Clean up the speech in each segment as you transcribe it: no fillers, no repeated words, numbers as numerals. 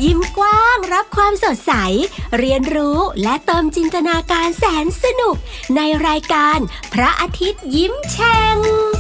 ยิ้มกว้างรับความสดใสเรียนรู้และเติมจินตนาการแสนสนุกในรายการพระอาทิตย์ยิ้มแฉ่ง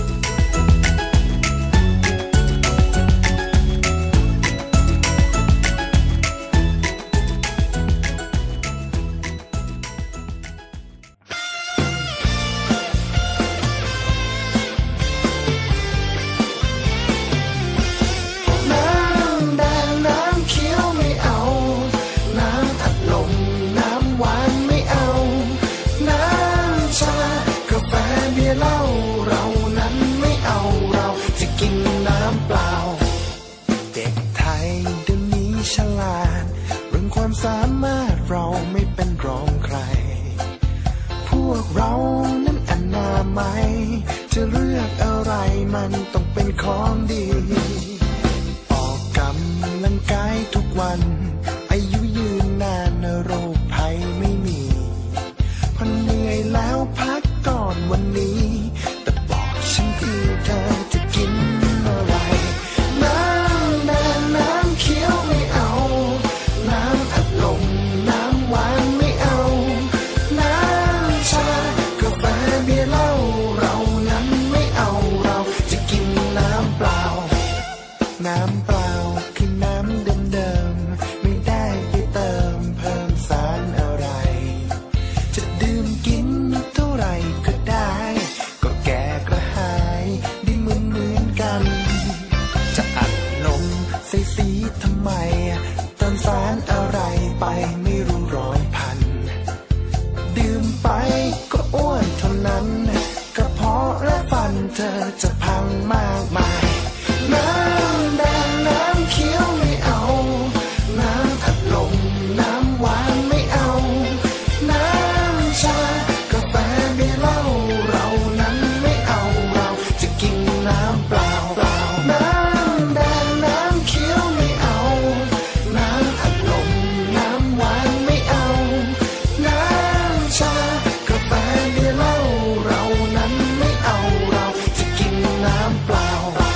สามารถเราไม่เป็นรองใครพวกเรานั้นอนามัยจะเลือกอะไรมันต้องเป็นของดีออกกำลังกายทุกวันอายุยืนนานโรคภัยไม่มีพอเหนื่อยแล้วพักก่อนวันนี้แต่บอกฉันทีเธอจะกินอะไรน้ำแดงน้ำเขียวไม่เอาน้ำอัดลมน้ำหวานไม่เอาน้ำชากาแฟเบียร์เหล้าเรานั้นไม่เอาเราจะกินน้ำเปล่าน้ำเปล่าคือน้ำเดิมๆไม่ได้ไปเติมเพิ่มสารอะไรจะดื่มกินเท่าไหร่ก็ได้ก็แก่กระหายได้เหมือนกันจะอัดนมใส่สีทำไมเติมสารอะไรไปไม่รู้ร้อยพันดื่มไปก็อ้วนเท่านั้นกระเพาะและฟันเธอจะพังมากมายน้ำแดงน้ำเขียวไม่เอาน้ำอัดลมน้ำหวานไม่เอาน้ำชากาแฟเบียร์เหล้าเรานั้นไม่เอาเราจะกินน้ำเปล่าน้ำแดงน้ำเขียวไม่เอาน้ำอัดลมน้ำหวานไม่เอาน้ำชากาแฟเบียร์เหล้าเรานั้นไม่เอาเราจะกินน้ำเปล่า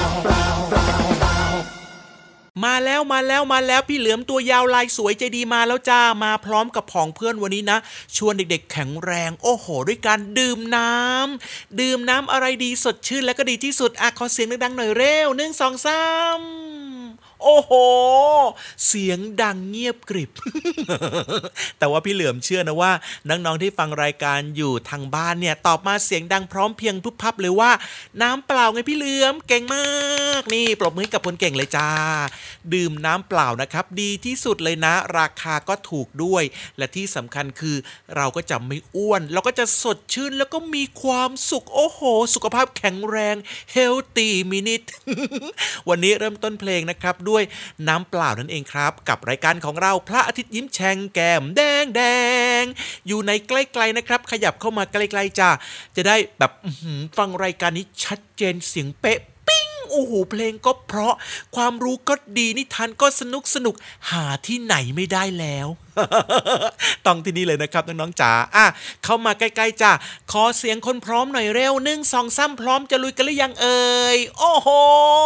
มาแล้วพี่เหลือมตัวยาวลายสวยใจดีมาแล้วจ้ามาพร้อมกับผองเพื่อนวันนี้นะชวนเด็กๆแข็งแรงโอ้โหด้วยการดื่มน้ำอะไรดีสดชื่นและก็ดีที่สุดขอเสียงดังๆหน่อยเร็ว1 2 3โอ้โหเสียงดังเงียบกริบ แต่ว่าพี่เหลือมเชื่อนะว่าน้องๆที่ฟังรายการอยู่ทางบ้านเนี่ยตอบมาเสียงดังพร้อมเพียงพุบพับเลยว่าน้ำเปล่าไงพี่เหลือมเก่งมากนี่ปรบมือให้กับคนเก่งเลยจ้าดื่มน้ำเปล่านะครับดีที่สุดเลยนะราคาก็ถูกด้วยและที่สำคัญคือเราก็จะไม่อ้วนเราก็จะสดชื่นแล้วก็มีความสุขโอ้โหสุขภาพแข็งแรง Healthy Minute วันนี้เริ่มต้นเพลงนะครับด้วยน้ำเปล่านั่นเองครับกับรายการของเราพระอาทิตย์ยิ้มแฉ่งแก้มแดงอยู่ในใกล้ๆนะครับขยับเข้ามาใกล้ๆจ้าจะได้แบบฟังรายการนี้ชัดเจนเสียงเป๊ะปิ้งโอ้โหเพลงก็เพราะความรู้ก็ดีนิทานก็สนุกหาที่ไหนไม่ได้แล้ว ต้องที่นี่เลยนะครับน้องๆจ๋าเข้ามาใกล้ๆจ้าขอเสียงคนพร้อมหน่อยเร็ว1 2 3พร้อมจะลุยกันหรือยังเอ่ยโอ้โห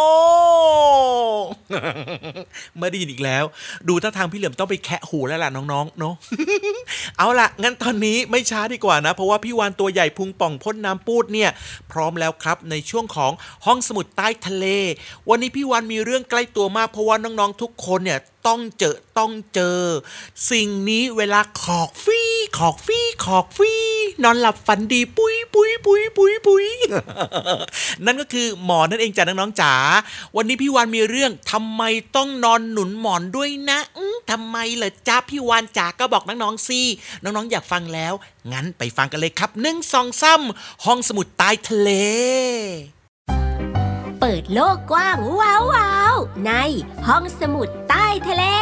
ไม่ได้ยินอีกแล้วดูท่าทางพี่เหลือมต้องไปแคะหูแล้วล่ะน้องๆเนาะ เอาล่ะงั้นตอนนี้ไม่ช้าดีกว่านะเพราะว่าพี่วานตัวใหญ่พุงป่องพ่นน้ำปูดเนี่ยพร้อมแล้วครับในช่วงของห้องสมุดใต้ทะเลวันนี้พี่วานมีเรื่องใกล้ตัวมากเพราะว่าน้องๆทุกคนเนี่ยต้องเจอสิ่งนี้เวลาขอกฟี่นอนหลับฝันดีปุย นั่นก็คือหมอนนั่นเองจ้ะน้องๆจ๋าวันนี้พี่วานมีเรื่องทำไมต้องนอนหนุนหมอนด้วยนะทำไมเหรอจ๊ะพี่วานจ๋าก็บอกน้องๆสิน้องๆอยากฟังแล้วงั้นไปฟังกันเลยครับ1 2 3ห้องสมุดใต้ทะเลเปิดโลกกว้างว้าวๆในห้องสมุดใต้ทะเล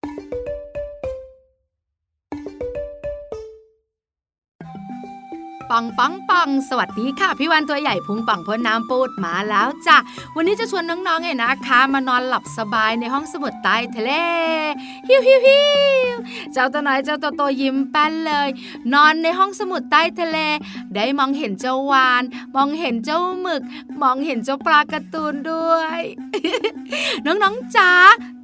ปปังปังปังสวัสดีค่ะพี่วันตัวใหญ่พุงปังพ้นน้ำปูดมาแล้วจ้ะวันนี้จะชวนน้องๆนะคะมานอนหลับสบายในห้องสมุดใต้ทะเลฮิวฮิวฮิวเจ้าตัวน้อยเจ้าตัวโตยิ้มแป้นเลยนอนในห้องสมุดใต้ทะเลได้มองเห็นเจ้าวานมองเห็นเจ้าหมึกมองเห็นเจ้าปลาการ์ตูนด้วย น้องๆจ๋า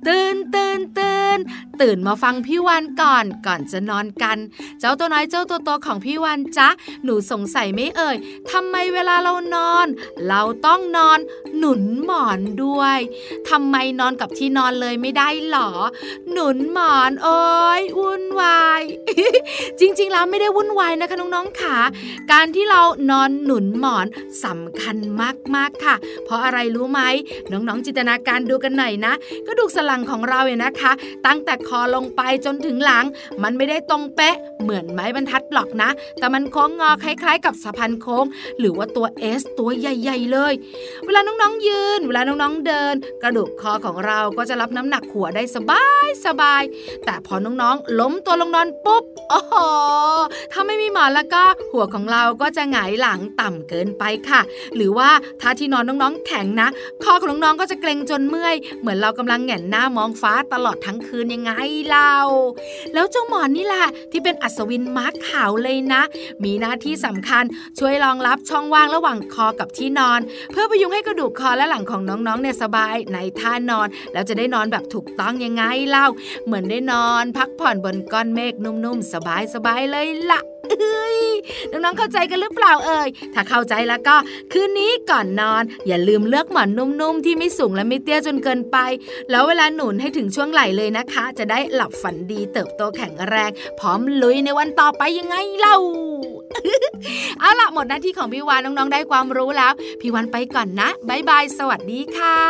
ตื่นมาฟังพี่วันก่อนจะนอนกันเจ้าตัวน้อยเจ้าตัวโตของพี่วันจ๊ะหนูสงสัยไหมเอ่ยทำไมเวลาเรานอนเราต้องนอนหนุนหมอนด้วยทำไมนอนกับที่นอนเลยไม่ได้หรอหนุนหมอนโอ๊ยวุ่นวาย จริงๆแล้วไม่ได้วุ่นวายนะคะน้องๆค่ะการที่เรานอนหนุนหมอนสำคัญมากๆค่ะเพราะอะไรรู้ไหมน้องๆจินตนาการดูกันหน่อยนะกระดูกสันหลังของเราเนี่ยนะคะตั้งแต่คอลงไปจนถึงหลังมันไม่ได้ตรงเป๊ะเหมือนไม้บรรทัดหรอกนะแต่มันโค้งงอคล้ายๆกับสะพานโค้งหรือว่าตัว S ตัวใหญ่ๆเลยเวลาน้องๆยืนเวลาน้องๆเดินกระดูกคอของเราก็จะรับน้ำหนักหัวได้สบายแต่พอน้องๆล้มตัวลงนอนปุ๊บโอ้โหถ้าไม่มีหมอนแล้วก็หัวของเราก็จะหงายหลังต่ำเกินไปค่ะหรือว่าถ้าที่นอนน้องๆแข็งนะคอของน้องๆก็จะเกร็งจนเมื่อยเหมือนเรากำลังแหงนหน้ามองฟ้าตลอดทั้งคืนยังไงเล่าแล้วเจ้าหมอนนี่แหละที่เป็นอัศวินม้าขาวเลยนะมีหน้าที่สำคัญช่วยรองรับช่องว่างระหว่างคอกับที่นอนเพื่อพยุงให้กระดูกคอและหลังของน้องๆเนี่ยสบายในท่านอนแล้วจะได้นอนแบบถูกต้องยังไงเล่าเหมือนได้นอนพักผ่อนบนก้อนเมฆนุ่มๆสบายเลยล่ะน้องๆเข้าใจกันหรือเปล่าเอ่ยถ้าเข้าใจแล้วก็คืนนี้ก่อนนอนอย่าลืมเลือกหมอนนุ่มๆที่ไม่สูงและไม่เตี้ยจนเกินไปแล้วเวลาหนุนให้ถึงช่วงไหล่เลยนะคะจะได้หลับฝันดีเติบโตแข็งแรงพร้อมลุยในวันต่อไปยังไงเล่า เอาล่ะหมดหน้าที่ของพี่วานน้องๆได้ความรู้แล้วพี่วานไปก่อนนะบ๊ายบายสวัสดีค่ะ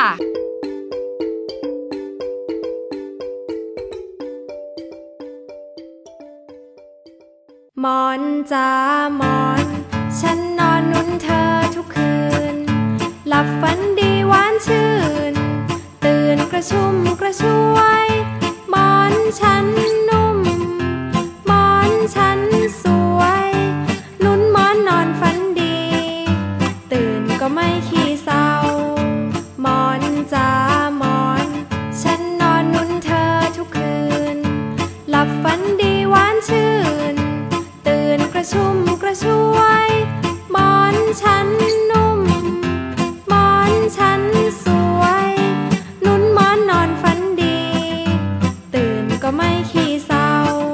หมอนจ้าหมอนฉันนอนนุนเธอทุกคืนหลับฝันดีหวานชื่นตื่นกระชุ่มกระชวยหมอนฉันนุ่มหมอนฉันสวยนุนหมอนนอนฝันดีตื่นก็ไม่ขี้เศร้าหมอนจ้าหมอนฉันนอนนุนเธอทุกคืนหลับฝันดีหวานชื่นตื่นกระชุ่มกระชวยหมอนฉันนุ่มหมอนฉันสวยนุนหมอนนอนฝันดีตื่นก็ไม่ขี้เศร้า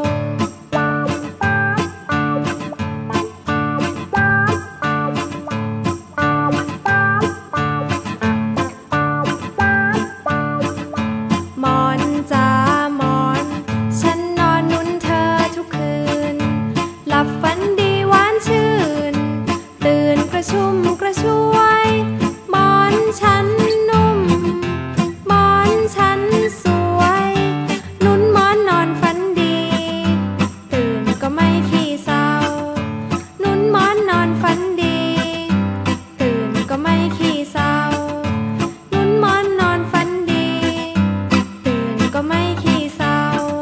หมอนจ้าหมอนฉันนอนนุนเธอทุกคืนหลับฝันดีหวานชื่นตื่นกระชุ่มกระชวยหมอนฉันนุ่มหมอนฉันสวยนุนหมอนนอนฝันดีตื่นก็ไม่ขี้เศร้านุนหมอนนอนฝันดีตื่นก็ไม่ขี้เศร้านุนหมอนนอนฝันดีตื่นก็ไม่ขี้เศร้า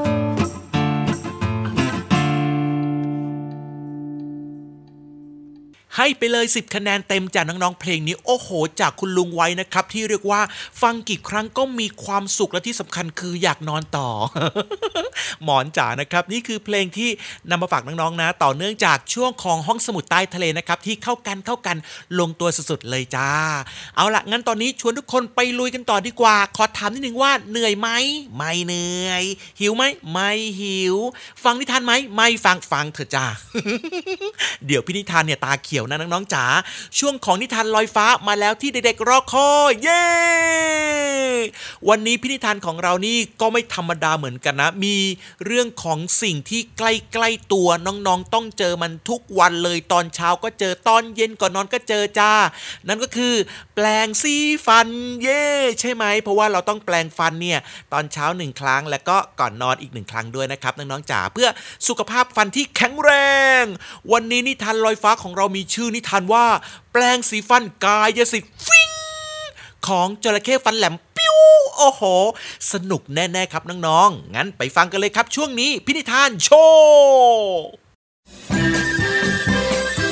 ให้ไปเลย10คะแนนเต็มจากน้องๆเพลงนี้โอ้โหจากคุณลุงไว้นะครับที่เรียกว่าฟังกี่ครั้งก็มีความสุขและที่สำคัญคืออยากนอนต่อ หมอนจ๋านะครับนี่คือเพลงที่นำมาฝากน้องๆนะต่อเนื่องจากช่วงของห้องสมุดใต้ทะเลนะครับที่เข้ากันลงตัวสุดๆเลยจ้าเอาล่ะงั้นตอนนี้ชวนทุกคนไปลุยกันต่อดีกว่าขอถามนิดนึงว่าเหนื่อยไหมไม่เหนื่อยหิวไหมไม่หิวฟังนิทานไหมไม่ฟังเถอะจ้า เดี๋ยวพี่นิทานเนี่ยตาเขียวนะน้องๆจ๋าช่วงของนิทานลอยฟ้ามาแล้วที่เด็กๆรอคอยเย้วันนี้พี่นิทานของเรานี่ก็ไม่ธรรมดาเหมือนกันนะมีเรื่องของสิ่งที่ใกล้ๆตัวน้องๆต้องเจอมันทุกวันเลยตอนเช้าก็เจอตอนเย็นก่อนนอนก็เจอจ้านั่นก็คือแปรงสีฟันเย้ใช่ไหมเพราะว่าเราต้องแปรงฟันเนี่ยตอนเช้า1ครั้งแล้วก็ก่อนนอนอีก1ครั้งด้วยนะครับน้องๆจ๋าเพื่อสุขภาพฟันที่แข็งแรงวันนี้นิทานลอยฟ้าของเรามีชื่อนิทานว่าแปรงสีฟันกายสิทธิ์ฟิงของจระเข้ฟันแหลมปิ้วโอ้โหสนุกแน่ๆครับน้องๆงั้นไปฟังกันเลยครับช่วงนี้พี่นิทานโชว์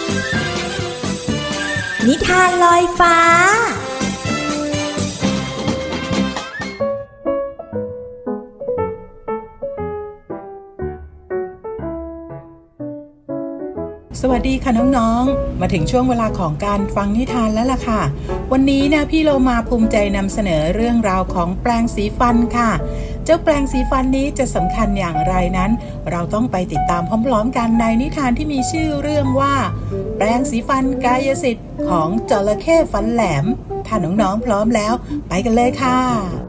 นิทานลอยฟ้าสวัสดีค่ะน้องๆมาถึงช่วงเวลาของการฟังนิทานแล้วล่ะค่ะวันนี้นะพี่โลมาภูมิใจนำเสนอเรื่องราวของแปรงสีฟันค่ะเจ้าแปรงสีฟันนี้จะสำคัญอย่างไรนั้นเราต้องไปติดตามพร้อมๆกันในนิทานที่มีชื่อเรื่องว่าแปรงสีฟันกายสิทธิ์ของจระเข้ฟันแหลมถ้าน้องๆพร้อมแล้วไปกันเลยค่ะ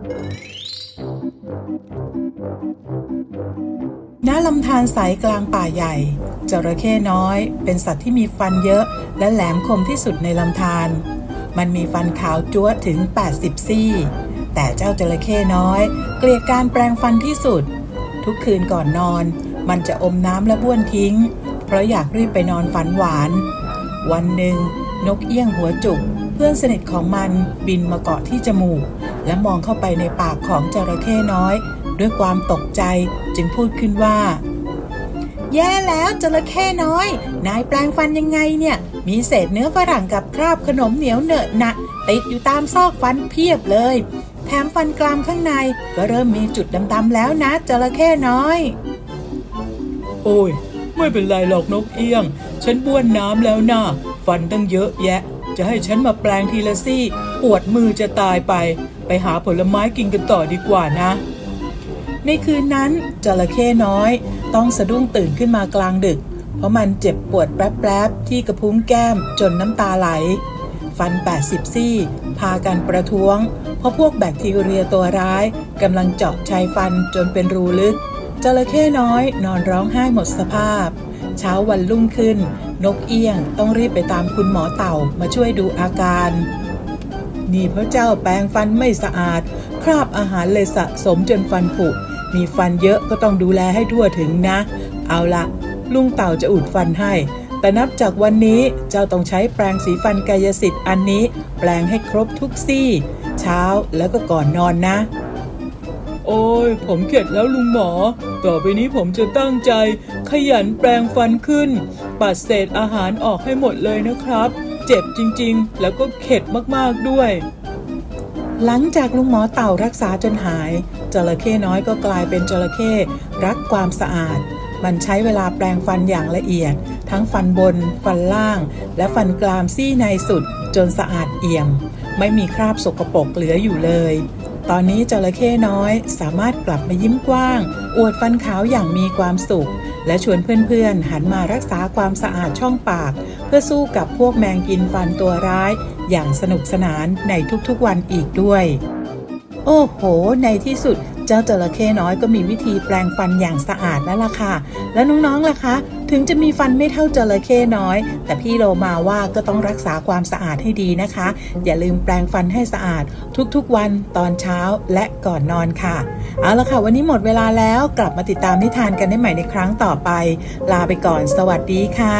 ณ ลำธารใสกลางป่าใหญ่จระเข้น้อยเป็นสัตว์ที่มีฟันเยอะและแหลมคมที่สุดในลำธารมันมีฟันขาวจั๊วถึง80ซี่แต่เจ้าจระเข้น้อยเกลียดการแปรงฟันที่สุดทุกคืนก่อนนอนมันจะอมน้ำและบ้วนทิ้งเพราะอยากรีบไปนอนฝันหวานวันหนึ่งนกเอี้ยงหัวจุกเพื่อนสนิทของมันบินมาเกาะที่จมูกและมองเข้าไปในปากของจระเข้น้อยด้วยความตกใจจึงพูดขึ้นว่าแย่แล้วจระเข้น้อยนายแปรงฟันยังไงเนี่ยมีเศษเนื้อฝรั่งกับคราบขนมเหนียวเหนอะหนะติดอยู่ตามซอกฟันเพียบเลยแถมฟันกรามข้างในก็เริ่มมีจุดดำๆแล้วนะจระเข้น้อยโอ้ยไม่เป็นไรหรอกนกเอี้ยงฉันบ้วนน้ำแล้วนะฟันตั้งเยอะแยะจะให้ฉันมาแปรงทีละซี่ปวดมือจะตายไปหาผลไม้กินกันต่อดีกว่านะในคืนนั้นจระเข้น้อยต้องสะดุ้งตื่นขึ้นมากลางดึกเพราะมันเจ็บปวดแปรบๆที่กระพุ้งแก้มจนน้ำตาไหลฟัน80ซี่พากันประท้วงเพราะพวกแบคทีเรียตัวร้ายกำลังเจาะชายฟันจนเป็นรูลึกจระเข้น้อยนอนร้องไห้หมดสภาพเช้าวันรุ่งขึ้นนกเอี้ยงต้องรีบไปตามคุณหมอเต่ามาช่วยดูอาการนี่เพราะเจ้าแปรงฟันไม่สะอาดคราบอาหารเลยสะสมจนฟันผุมีฟันเยอะก็ต้องดูแลให้ทั่วถึงนะเอาละลุงเต่าจะอุดฟันให้แต่นับจากวันนี้เจ้าต้องใช้แปรงสีฟันกายสิทธิ์อันนี้แปรงให้ครบทุกซี่เช้าแล้วก็ก่อนนอนนะโอ้ยผมเข็ดแล้วลุงหมอต่อไปนี้ผมจะตั้งใจขยันแปรงฟันขึ้นปัดเศษอาหารออกให้หมดเลยนะครับเจ็บจริงๆแล้วก็เข็ดมากๆด้วยหลังจากลุงหมอเต่ารักษาจนหายจระเข้น้อยก็กลายเป็นจระเข้รักความสะอาดมันใช้เวลาแปรงฟันอย่างละเอียดทั้งฟันบนฟันล่างและฟันกรามซี่ในสุดจนสะอาดเอี่ยมไม่มีคราบสกปรกเหลืออยู่เลยตอนนี้จระเข้น้อยสามารถกลับมายิ้มกว้างอวดฟันขาวอย่างมีความสุขและชวนเพื่อนๆหันมารักษาความสะอาดช่องปากเพื่อสู้กับพวกแมงกินฟันตัวร้ายอย่างสนุกสนานในทุกๆวันอีกด้วยโอ้โหในที่สุดเจ้าจระเข้น้อยก็มีวิธีแปรงฟันอย่างสะอาดแล้วล่ะค่ะแล้วน้องๆล่ะคะถึงจะมีฟันไม่เท่าจระเข้น้อยแต่พี่โลมาว่าก็ต้องรักษาความสะอาดให้ดีนะคะอย่าลืมแปรงฟันให้สะอาดทุกๆวันตอนเช้าและก่อนนอนค่ะเอาล่ะค่ะวันนี้หมดเวลาแล้วกลับมาติดตามนิทานกันได้ใหม่ในครั้งต่อไปลาไปก่อนสวัสดีค่ะ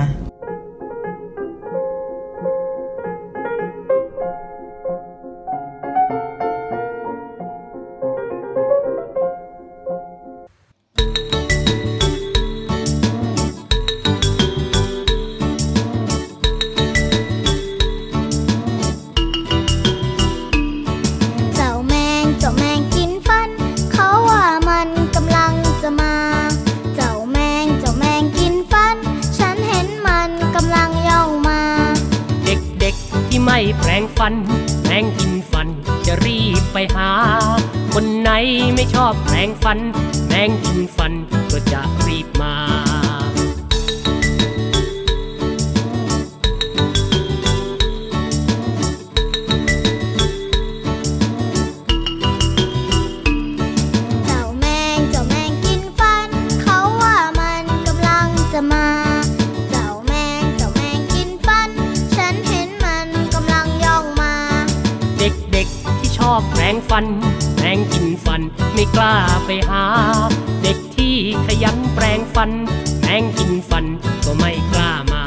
แปรงฟันแมงกินฟันจะรีบไปหาคนไหนไม่ชอบแปรงฟันแมงกินฟันก็จะรีบมาเจ้าแมงกินฟันเขาว่ามันกำลังจะมาเจ้าแมงกินฟันฉันเห็นมันกำลังย่องมาเด็กๆที่ชอบแปรงฟันแมงกินฟันไม่กล้าไปหาเด็กที่ขยันแปรงฟันแมงกินฟันก็ไม่กล้ามา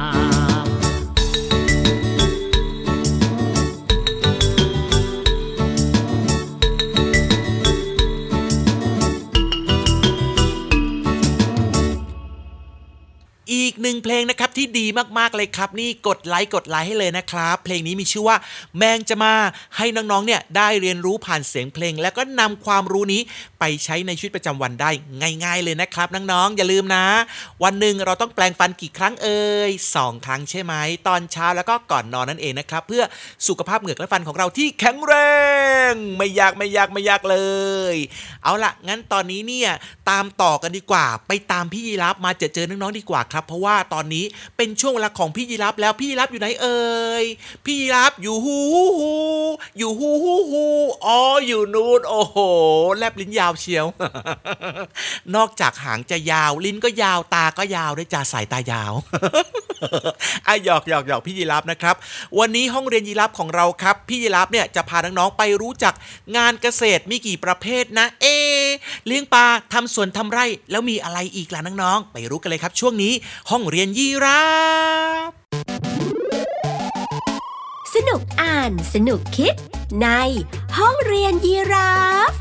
อีกหนึ่งเพลงนะครับที่ดีมากๆเลยครับนี่กดไลค์ให้เลยนะครับเพลงนี้มีชื่อว่าแมงจะมาให้น้องๆเนี่ยได้เรียนรู้ผ่านเสียงเพลงแล้วก็นำความรู้นี้ไปใช้ในชีวิตประจำวันได้ง่ายๆเลยนะครับน้องๆอย่าลืมนะวันหนึ่งเราต้องแปรงฟันกี่ครั้ง2 ครั้งใช่ไหมตอนเช้าแล้วก็ก่อนนอนนั่นเองนะครับเพื่อสุขภาพเหงือกและฟันของเราที่แข็งแรงไม่ยากเลยเอาล่ะงั้นตอนนี้เนี่ยตามต่อกันดีกว่าไปตามพี่ยีราฟมาเจอน้องๆดีกว่าครับเพราะว่าตอนนี้เป็นช่วงเวลาของพี่ยีราฟแล้วพี่ยีราฟอยู่ไหนพี่ยีราฟอยู่ฮูอ๋ออยู่นู่นโอ้โหแลบลิ้นยาวเชียว นอกจากหางจะยาวลิ้นก็ยาวตาก็ยาวด้วยจ้าสายตายาว หยอกพี่ยีราฟนะครับวันนี้ห้องเรียนยีราฟของเราครับพี่ยีราฟเนี่ยจะพาน้องๆไปรู้จักงานเกษตรมีกี่ประเภทนะเลี้ยงปลาทำสวนทำไร่แล้วมีอะไรอีกล่ะน้องๆไปรู้กันเลยครับช่วงนี้ห้องเรียนยีราฟสนุกอ่านสนุกคิดในห้องเรียนยีราฟ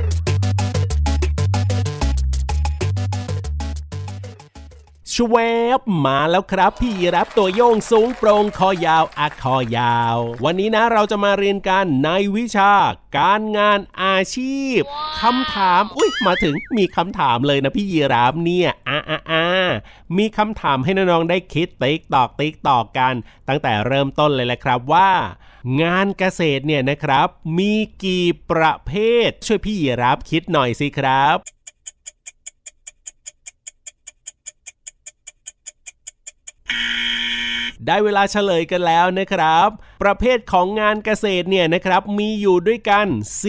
ชวบมาแล้วครับพี่ยีราฟตัวโยงสูงโปร่งคอยาวคอยาววันนี้นะเราจะมาเรียนกันในวิชาการงานอาชีพคำถามมาถึงมีคำถามเลยนะพี่ยีราฟเนี่ยมีคำถามให้น้องๆได้คิดติ๊กตอกกันตั้งแต่เริ่มต้นเลยแหละครับว่างานเกษตรเนี่ยนะครับมีกี่ประเภทช่วยพี่ยีราฟคิดหน่อยสิครับได้เวลาเฉลยกันแล้วนะครับประเภทของงานเกษตรเนี่ยนะครับมีอยู่ด้วยกัน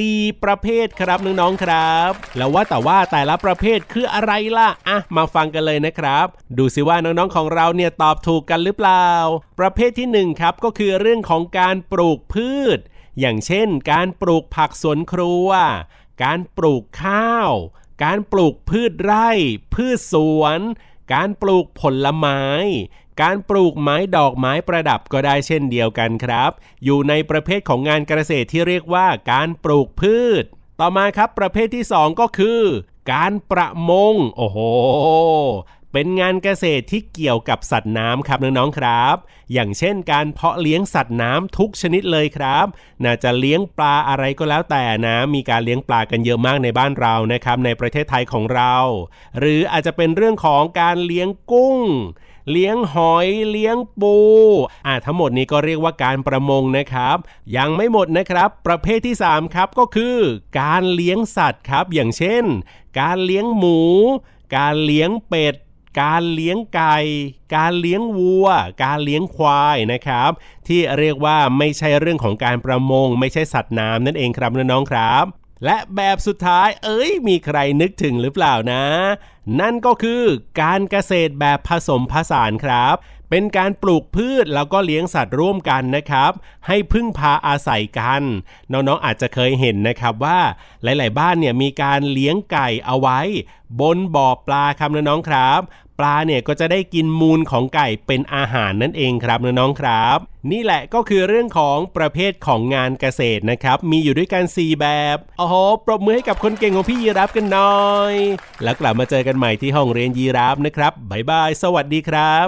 4ประเภทครับน้องๆครับแล้วว่าแต่ละประเภทคืออะไรล่ะมาฟังกันเลยนะครับดูสิว่าน้องๆของเราเนี่ยตอบถูกกันหรือเปล่าประเภทที่1ครับก็คือเรื่องของการปลูกพืชอย่างเช่นการปลูกผักสวนครัวการปลูกข้าวการปลูกพืชไร่พืชสวนการปลูกผลไม้การปลูกไม้ดอกไม้ประดับก็ได้เช่นเดียวกันครับอยู่ในประเภทของงานเกษตรที่เรียกว่าการปลูกพืชต่อมาครับประเภทที่2ก็คือการประมงโอ้โหเป็นงานเกษตรที่เกี่ยวกับสัตว์น้ำครับน้องๆครับอย่างเช่นการเพาะเลี้ยงสัตว์น้ำทุกชนิดเลยครับน่าจะเลี้ยงปลาอะไรก็แล้วแต่นะมีการเลี้ยงปลากันเยอะมากในบ้านเรานะครับในประเทศไทยของเราหรืออาจจะเป็นเรื่องของการเลี้ยงกุ้งเลี้ยงหอยเลี้ยงปูทั้งหมดนี้ก็เรียกว่าการประมงนะครับยังไม่หมดนะครับประเภทที่3ครับก็คือการเลี้ยงสัตว์ครับอย่างเช่นการเลี้ยงหมูการเลี้ยงเป็ดการเลี้ยงไก่การเลี้ยงวัวการเลี้ยงควายนะครับที่เรียกว่าไม่ใช่เรื่องของการประมงไม่ใช่สัตว์น้ำนั่นเองครับน้องๆครับและแบบสุดท้ายมีใครนึกถึงหรือเปล่านะนั่นก็คือการเกษตรแบบผสมผสานครับเป็นการปลูกพืชแล้วก็เลี้ยงสัตว์ร่วมกันนะครับให้พึ่งพาอาศัยกันน้องๆอาจจะเคยเห็นนะครับว่าหลายๆบ้านเนี่ยมีการเลี้ยงไก่เอาไว้บนบ่อปลาครับน้องๆครับปลาเนี่ยก็จะได้กินมูลของไก่เป็นอาหารนั่นเองครับน้องๆครับนี่แหละก็คือเรื่องของประเภทของงานเกษตรนะครับมีอยู่ด้วยกัน4แบบโอ้โหปรบมือให้กับคนเก่งของพี่ยีราฟกันหน่อยแล้วกลับมาเจอกันใหม่ที่ห้องเรียนยีราฟนะครับบ๊ายบายสวัสดีครับ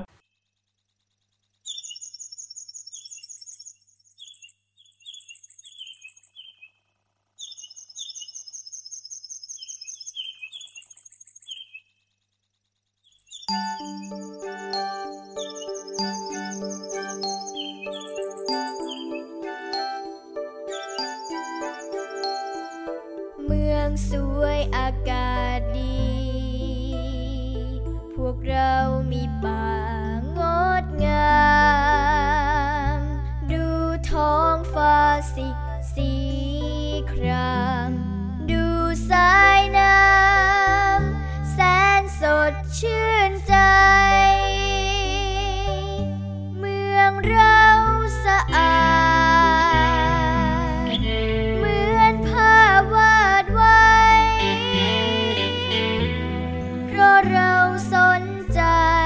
เมืองสวยอากาศดีพวกเรามีป่างดงามดูท้องฟ้าสีครามดูสายน้ำแสนสดชื่นใจเมืองเราสะอาดเหมือนภาพวาดไว้เพราะเราสนใจ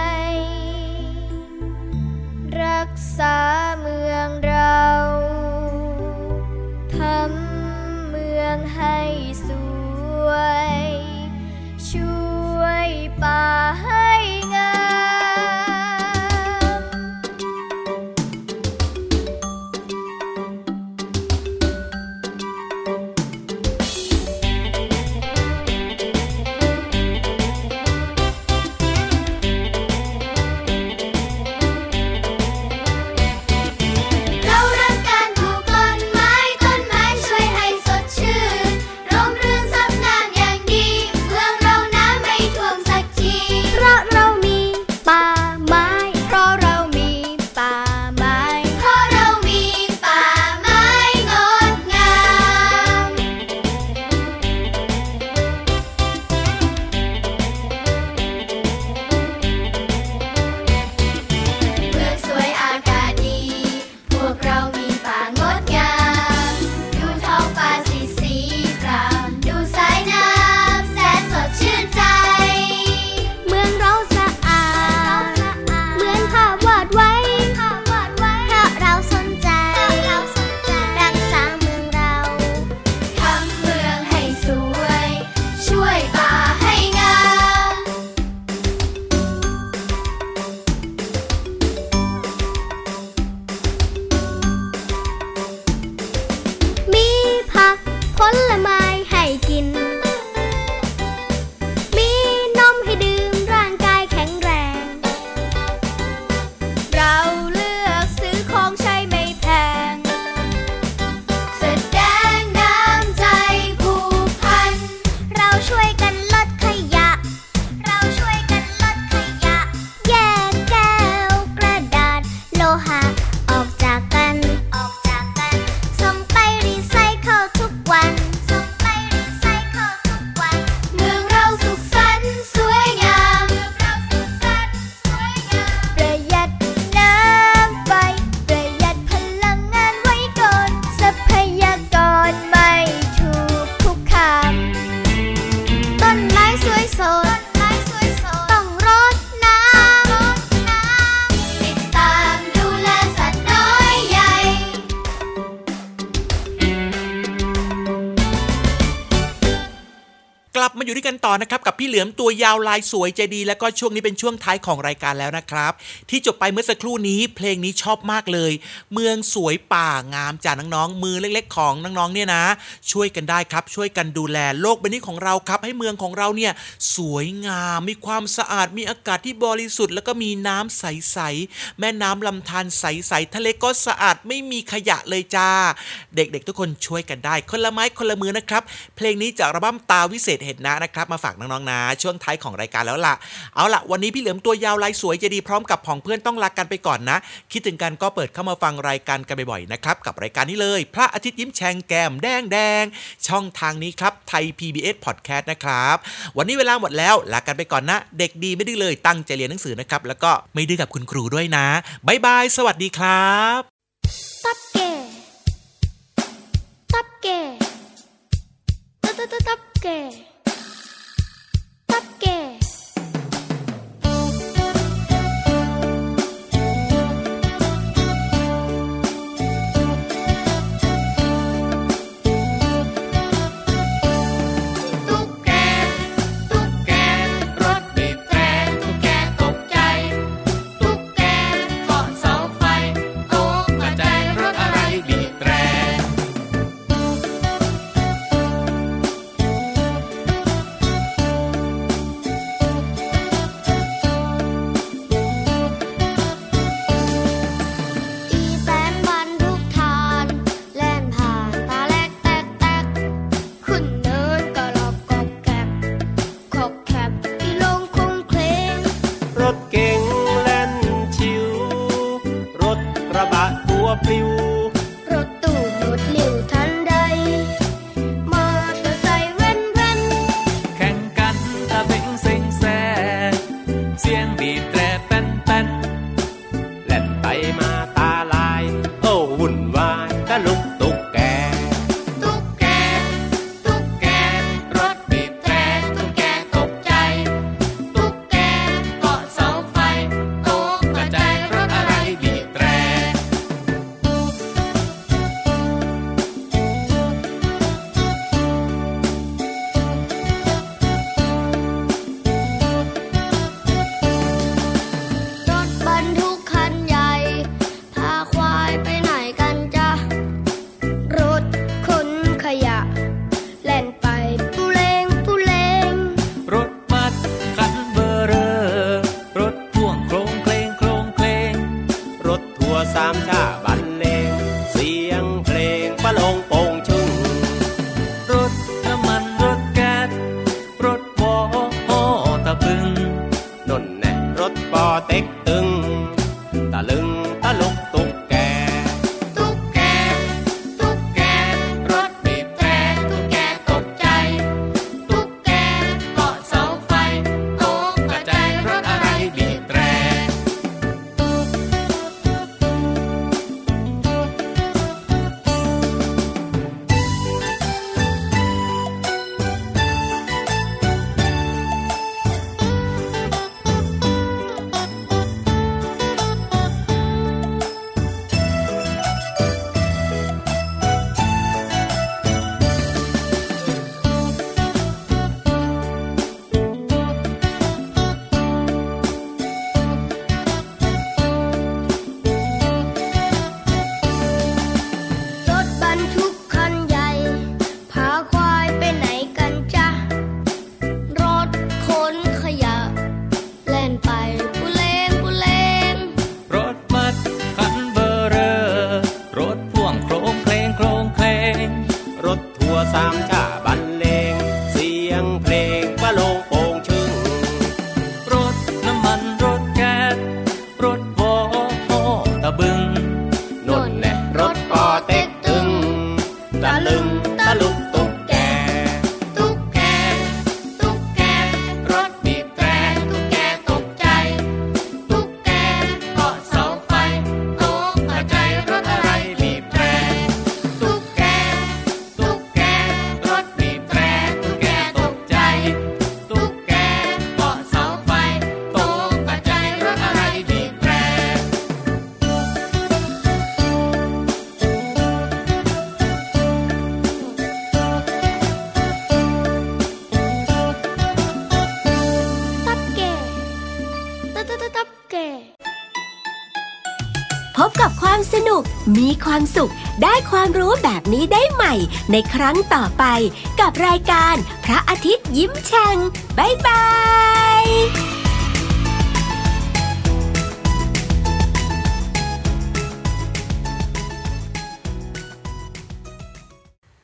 รักษาเมืองเราทำเมืองให้สวยช่วยป่าให้งามกลับมาอยู่ด้วยกันต่อนะครับกับพี่เหลือมตัวยาวลายสวยใจดีแล้วก็ช่วงนี้เป็นช่วงท้ายของรายการแล้วนะครับที่จบไปเมื่อสักครู่นี้เพลงนี้ชอบมากเลยเมืองสวยป่างามจากน้องๆมือเล็กๆของน้องๆเนี่ยนะช่วยกันได้ครับช่วยกันดูแลโลกใบนี้ของเราครับให้เมืองของเราเนี่ยสวยงามมีความสะอาดมีอากาศที่บริสุทธิ์แล้วก็มีน้ำใสๆแม่น้ำลำธารใสๆทะเลก็สะอาดไม่มีขยะเลยจ้าเด็กๆทุกคนช่วยกันได้คนละไม้คนละมือนะครับเพลงนี้จากอัลบั้มตาวิเศษเห็นนะนะครับมาฝากน้องๆนะช่วงท้ายของรายการแล้วล่ะเอาล่ะวันนี้พี่เหลือมตัวยาวลายสวยใจดีพร้อมกับผองเพื่อนต้องลากันไปก่อนนะคิดถึงกันก็เปิดเข้ามาฟังรายการกันบ่อยๆนะครับกับรายการนี้เลยพระอาทิตย์ยิ้มแฉ่งแก้มแดงช่องทางนี้ครับไทย PBS Podcast นะครับวันนี้เวลาหมดแล้วลากันไปก่อนนะเด็กดีไม่ดื้อเลยตั้งใจเรียนหนังสือนะครับแล้วก็ไม่ดื้อกับคุณครูด้วยนะบ๊ายบายสวัสดีครับตับแก่ตับแก่ตับแก่ตับแก่รบกับความสนุกมีความสุขได้ความรู้แบบนี้ได้ใหม่ในครั้งต่อไปกับรายการพระอาทิตย์ยิ้มแฉ่งบ๊ายบาย